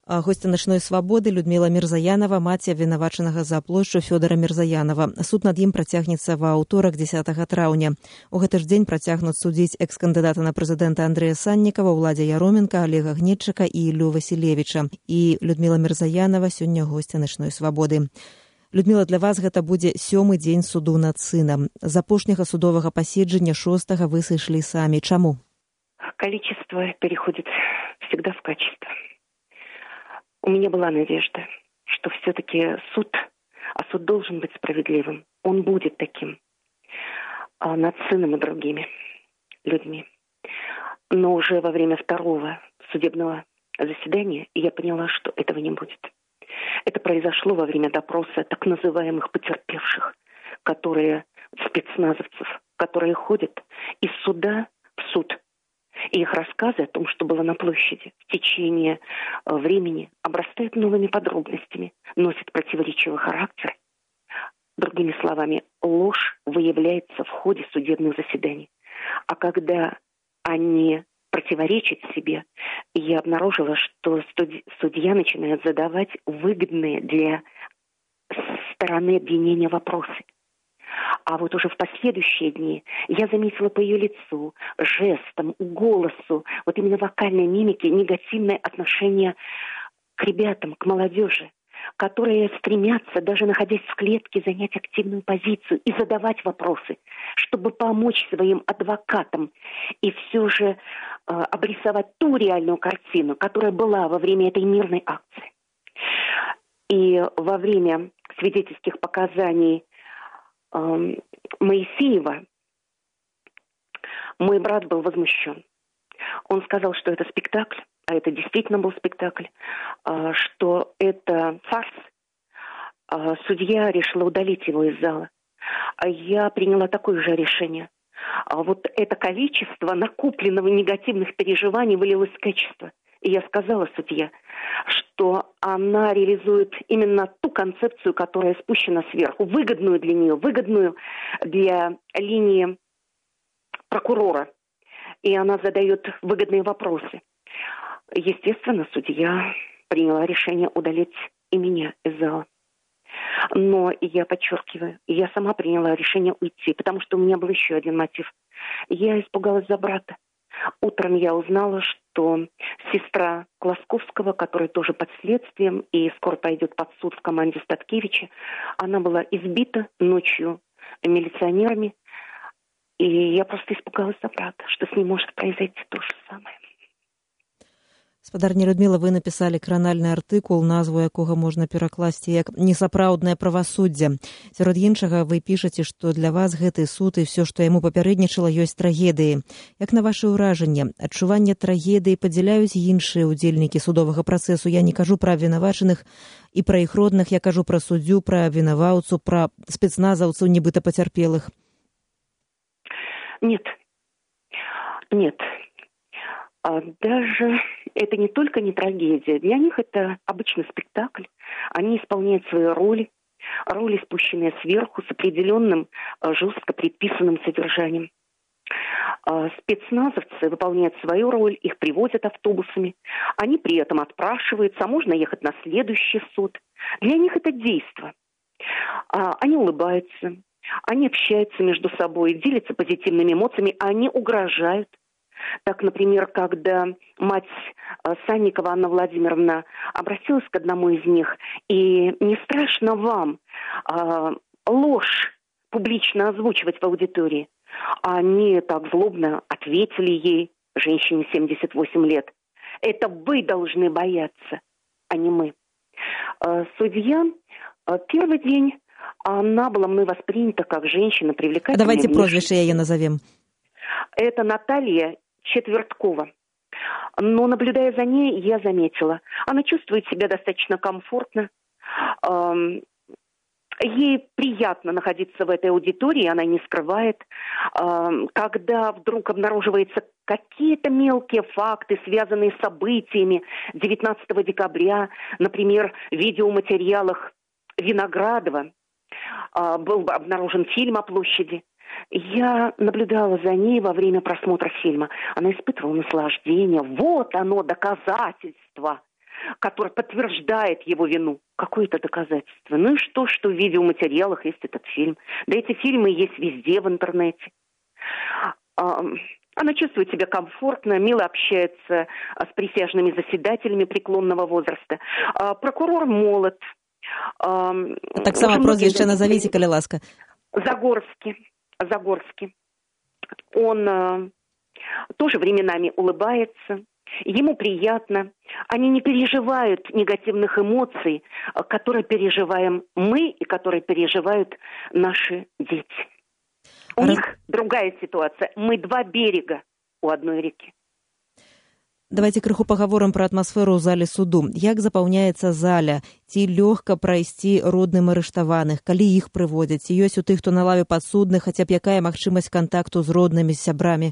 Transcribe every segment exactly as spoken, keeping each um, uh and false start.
Госця начной свабоды Людмила Мірзаянова, маці абвінавачанага за плошчу Фёдора Мірзаянова. Суд над ім працягнецца ва аўторак дзесятага траўня. У гэты ж дзень працягнуць судзіць экс-кандыдата на прэзідэнта Андрэя Саннікава, Уладзя Яроменка, Олега Гнетчыка і Іллю Васілевіча. І Людмила Мірзаянова сёння госця начной свабоды. Людмила, для вас гэта будзе сёмы дзень суду над сынам. З апошняга судовага паседжання шостага вы сышлі самі. Чаму? Количество переходит всегда в качество. У меня была надежда, что все-таки суд, а суд должен быть справедливым, он будет таким а над сыном и другими людьми. Но уже во время второго судебного заседания я поняла, что этого не будет. Это произошло во время допроса так называемых потерпевших, которые спецназовцев, которые ходят из суда в суд. И их рассказы о том, что было на площади в течение э, времени, обрастают новыми подробностями, носят противоречивый характер. Другими словами, ложь выявляется в ходе судебных заседаний. А когда они противоречат себе, я обнаружила, что студи- судья начинает задавать выгодные для стороны обвинения вопросы. А вот уже в последующие дни я заметила по ее лицу, жестам, голосу, вот именно вокальной мимике негативное отношение к ребятам, к молодежи, которые стремятся, даже находясь в клетке, занять активную позицию и задавать вопросы, чтобы помочь своим адвокатам и все же э, обрисовать ту реальную картину, которая была во время этой мирной акции. И во время свидетельских показаний Моисеева мой брат был возмущен. Он сказал, что это спектакль, а это действительно был спектакль, что это фарс. Судья решила удалить его из зала. А я приняла такое же решение. Вот это количество накопленного негативных переживаний вылилось в качество. И я сказала судье, что она реализует именно ту концепцию, которая спущена сверху, выгодную для нее, выгодную для линии прокурора. И она задает выгодные вопросы. Естественно, судья приняла решение удалить и меня из зала. Но я подчеркиваю, я сама приняла решение уйти, потому что у меня был еще один мотив. Я испугалась за брата. Утром я узнала, что сестра Класковского, которая тоже под следствием и скоро пойдет под суд в команде Статкевича, она была избита ночью милиционерами. И я просто испугалась за брата, что с ним может произойти то же самое. Спадарня Людмила, вы написали кранальны артыкул, назву якога можна перакласці як «Несапраўднае правасуддзе». Сярод іншага вы пішаце, што для вас гэты суд і все, што яму папярэднічала, ёсць трагедыі. Як на ваше ўражанне, адчуванне трагедыі падзяляюць іншыя ўдзельнікі судовага працэсу? Я не кажу пра абвінавачаных і пра іх родных, я кажу пра суддзю, пра абвінаваўцу, пра спецназаўцаў, нібыта пацярпелых. Нет. Нет. Даже это не только не трагедия. Для них это обычный спектакль. Они исполняют свои роли, роли, спущенные сверху, с определенным жестко предписанным содержанием. Спецназовцы выполняют свою роль, их привозят автобусами. Они при этом отпрашиваются, а можно ехать на следующий суд. Для них это действо. Они улыбаются, они общаются между собой, делятся позитивными эмоциями, они угрожают. Так, например, когда мать Санникова Анна Владимировна обратилась к одному из них, и не страшно вам э, ложь публично озвучивать в аудитории? Они так злобно ответили ей, женщине семьдесят восемь лет, это вы должны бояться, а не мы. Э, судья э, первый день, она была мной воспринята как женщина привлекательная. А давайте прозвище ее назовем. Это Наталья Четверткова. Но, наблюдая за ней, я заметила, она чувствует себя достаточно комфортно. Ей приятно находиться в этой аудитории, она не скрывает. Когда вдруг обнаруживаются какие-то мелкие факты, связанные с событиями девятнадцатого декабря, например, в видеоматериалах Виноградова был обнаружен фильм о площади. Я наблюдала за ней во время просмотра фильма. Она испытывала наслаждение. Вот оно, доказательство. который подтверждает его вину. Какое это доказательство? Ну и что, что в видеоматериалах есть этот фильм? Да эти фильмы есть везде в интернете. Она чувствует себя комфортно, мило общается с присяжными заседателями преклонного возраста. Прокурор молод. Так само прозвище назовите, коли ласка. Загорский. Загорский. Он тоже временами улыбается. Ему приятно. Они не переживают негативных эмоций, которые переживаем мы и которые переживают наши дети. У Раз... них другая ситуация. Мы два берега у одной реки. Давайте крыху пагаворым пра атмасферу ў зале суду. Як запаўняецца заля? Ці лёгка прайсці родным арыштаваных? Калі іх прыводзяць? Ці ёсць у тых, хто на лаве падсудных, хаця б якая магчымасць кантакту з роднымі, з сябрамі?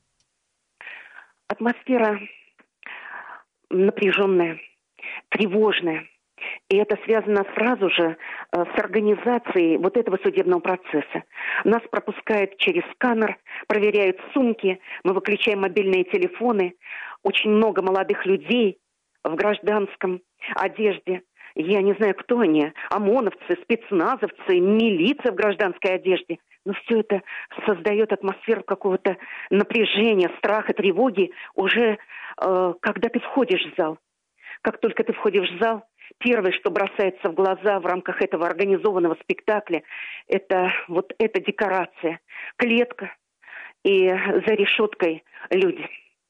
Атмосфера напряженная, тревожная. И это связано сразу же э, с организацией вот этого судебного процесса. Нас пропускают через сканер, проверяют сумки, мы выключаем мобильные телефоны. Очень много молодых людей в гражданском одежде. Я не знаю, кто они, ОМОНовцы, спецназовцы, милиция в гражданской одежде. Но все это создает атмосферу какого-то напряжения, страха, тревоги уже э, когда ты входишь в зал. Как только ты входишь в зал, первое, что бросается в глаза в рамках этого организованного спектакля, это вот эта декорация. Клетка и за решеткой люди.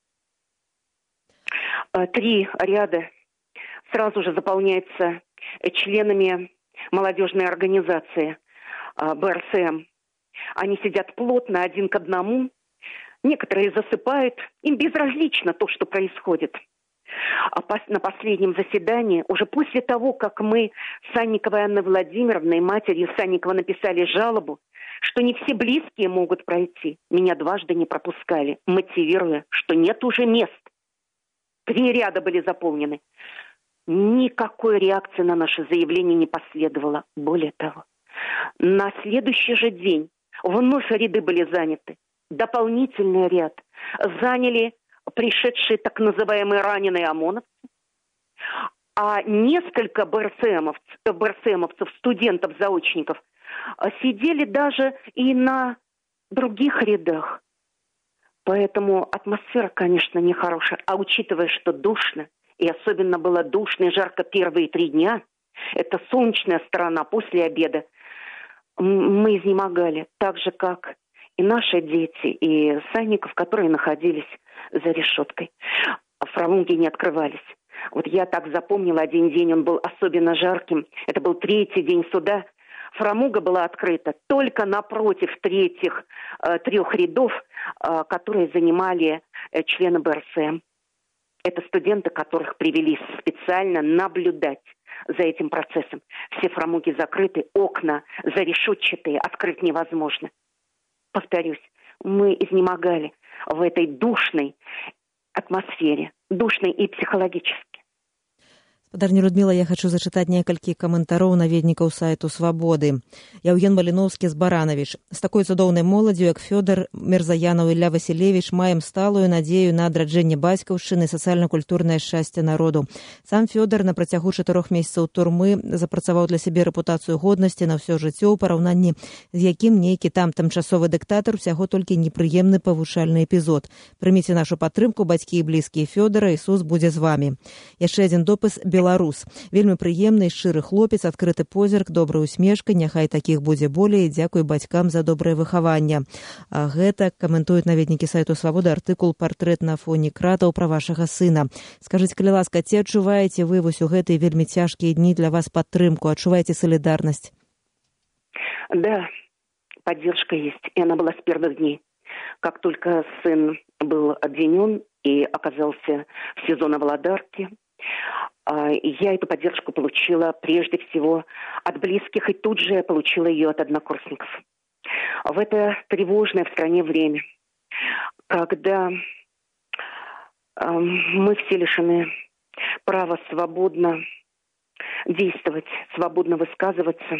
Три ряда сразу же заполняются членами молодежной организации бэ эр эс эм. Они сидят плотно, один к одному. Некоторые засыпают. Им безразлично то, что происходит. А на последнем заседании, уже после того, как мы с Санниковой Анной Владимировной, матерью Санникова, написали жалобу, что не все близкие могут пройти, меня дважды не пропускали, мотивируя, что нет уже мест. Три ряда были заполнены. Никакой реакции на наше заявление не последовало. Более того, на следующий же день вновь ряды были заняты. Дополнительный ряд заняли пришедшие так называемые раненые ОМОНовцы, а несколько бэ эр эс эмовцев, бэ эр эс эмовцев, студентов-заочников, сидели даже и на других рядах. Поэтому атмосфера, конечно, нехорошая. А учитывая, что душно, и особенно было душно и жарко первые три дня, это солнечная сторона после обеда, мы изнемогали, так же, как и наши дети, и Санников, которые находились за решеткой. Фрамуги не открывались. Вот я так запомнила, один день он был особенно жарким. Это был третий день суда. Фрамуга была открыта только напротив третьих э, трех рядов, э, которые занимали э, члены бэ эр эс эм. Это студенты, которых привели специально наблюдать за этим процессом. Все фрамуги закрыты, окна зарешетчатые, открыть невозможно. Повторюсь, мы изнемогали в этой душной атмосфере, душной и психологически. Спадарня Людмила, я хочу зачытаць некалькі каментароў наведнікаў сайту Свабоды. Яўген Маліноўскі з Баранавіч. З такой цудоўнай моладзю, як Фёдор Мірзаянаў і Ілля Васілевіч, маем сталую надзею на адраджэнне бацькаўшчыны, сацыяльна-культурнае шчасце народу. Сам Фёдор на працягу чатырох месяцаў турмы запрацаваў для сябе рэпутацыю годнасці на ўсё жыццё, у параўнанні з якім нейкі там тымчасовы дыктатар усяго толькі непрыемны павучальны эпізод. Прыміце нашу падтрымку, бацькі і блізкія Фёдора, Ісус будзе з вамі. Яшчэ адзін допіс Беларус. Вельмі прыемны, шчыры хлопец, адкрыты позірк, добрая усмешка, няхай такіх будзе болей, дзякуй бацькам за добрае выхаванне. А гэта каментуюць наведнікі сайту Свабоды артыкул «Партрэт на фоне кратаў пра вашага сына». Скажыце, калі ласка, ці адчуваеце вы вось у гэтыя вельмі цяжкія дні для вас падтрымку, адчуваеце салідарнасць? Да, поддержка есть, и она была с первых дней. Как только сын был обвинен и оказался в СИЗО на Володарке, я эту поддержку получила прежде всего от близких, и тут же я получила ее от однокурсников. В это тревожное в стране время, когда э, мы все лишены права свободно действовать, свободно высказываться,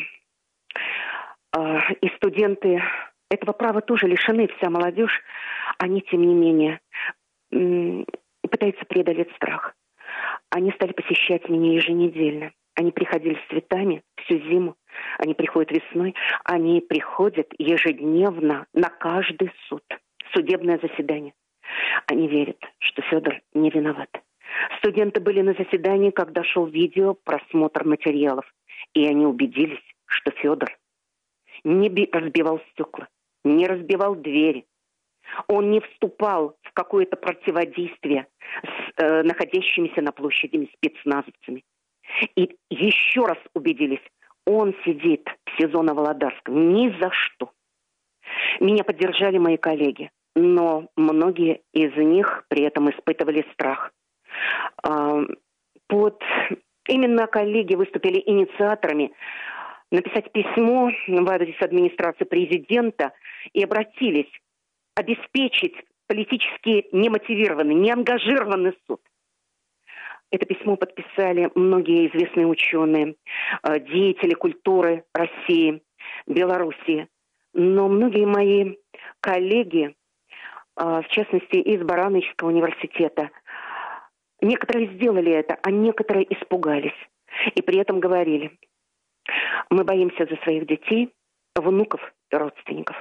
э, и студенты этого права тоже лишены, вся молодежь, они, тем не менее, э, пытаются преодолеть страх. Они стали посещать меня еженедельно. Они приходили с цветами всю зиму. Они приходят весной. Они приходят ежедневно на каждый суд. Судебное заседание. Они верят, что Федор не виноват. Студенты были на заседании, когда шел видео, просмотр материалов. И они убедились, что Федор не разбивал стекла, не разбивал двери. Он не вступал в какое-то противодействие с э, находящимися на площади спецназовцами. И еще раз убедились, он сидит в СИЗО на Володарском ни за что. Меня поддержали мои коллеги, но многие из них при этом испытывали страх. Э, под... Именно коллеги выступили инициаторами написать письмо в адрес администрации президента и обратились обеспечить политически немотивированный, неангажированный суд. Это письмо подписали многие известные ученые, деятели культуры России, Белоруссии. Но многие мои коллеги, в частности из Барановского университета, некоторые сделали это, а некоторые испугались. И при этом говорили: мы боимся за своих детей, внуков и родственников.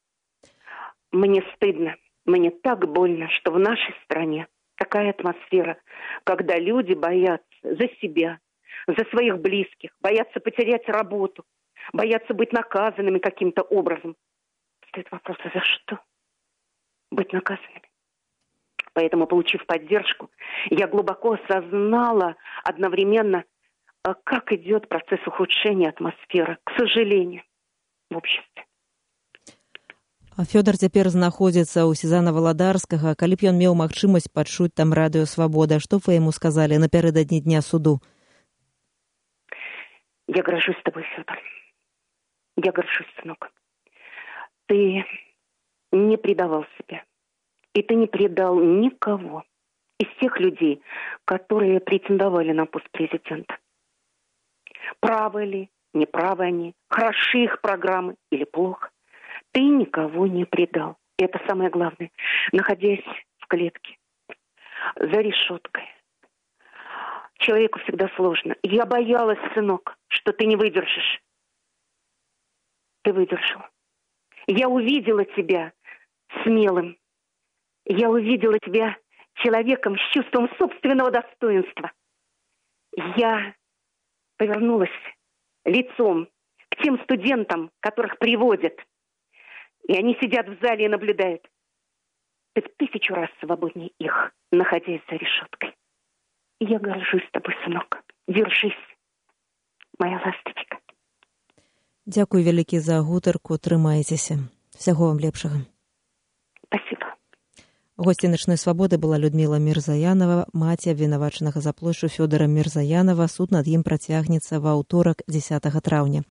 Мне стыдно, мне так больно, что в нашей стране такая атмосфера, когда люди боятся за себя, за своих близких, боятся потерять работу, боятся быть наказанными каким-то образом. Стоит вопрос: а за что быть наказанными? Поэтому, получив поддержку, я глубоко осознала одновременно, как идет процесс ухудшения атмосферы, к сожалению, в обществе. Фёдор цяпер знаходзіцца ў СІЗА Валадарскага. Калі б ён меў магчымасць пачуць там радыё «Свабода», што б вы яму сказалі напярэдадні дня суду? Я горжусь тобой, Фёдор. Я горжусь, сынок. Ты не предавал себя. И ты не предал никого из тех людей, которые претендовали на пост президента. Правы ли, неправы они, хороши их программы или плохо. Ты никого не предал. И это самое главное. Находясь в клетке, за решеткой, человеку всегда сложно. Я боялась, сынок, что ты не выдержишь. Ты выдержал. Я увидела тебя смелым. Я увидела тебя человеком с чувством собственного достоинства. Я повернулась лицом к тем студентам, которых приводят. И они сидят в зале и наблюдают. Ты в тысячу раз свободнее их, находясь за решеткой. И я горжусь тобой, сынок. Держись, моя ласточка. Дзякуй вялікі за гутарку, трымайцеся. Всяго вам лепшага. Спасибо. Госцей «Начной свободы» была Людмила Мирзаянова, маці абвінавачанага за плошчу Фёдора Мирзаянова. Суд над ім працягнецца ва ўторак дзесятага траўня.